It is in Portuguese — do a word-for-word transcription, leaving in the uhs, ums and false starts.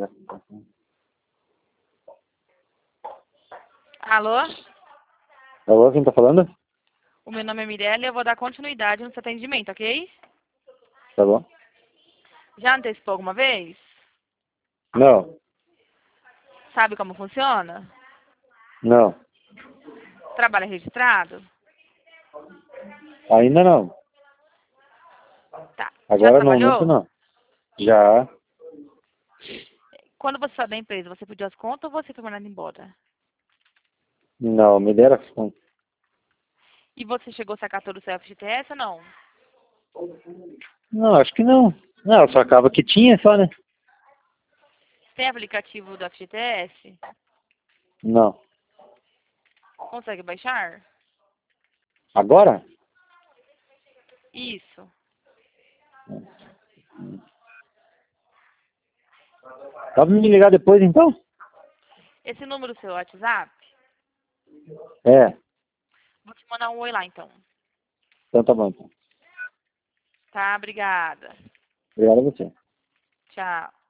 Alô? Alô, quem tá falando? O meu nome é Mirella e eu vou dar continuidade no seu atendimento, ok? Tá bom? Já antecipou alguma vez? Não, Sabe como funciona? não. Trabalho registrado? Ainda não. Tá. Já Agora no momento trabalhou? não. Já. Quando você saiu da empresa, você pediu as contas ou você foi mandado embora? Não, me deram as contas. E você chegou a sacar todo o seu F G T S ou não? Não, acho que não. Não, só acaba que tinha só, né? Tem aplicativo do F G T S? Não. Consegue baixar? Agora? Isso. Dá pra me ligar depois então? Esse número do seu WhatsApp? É. Vou te mandar um oi lá, então. Então tá bom. Então. Tá, obrigada. Obrigado a você. Tchau.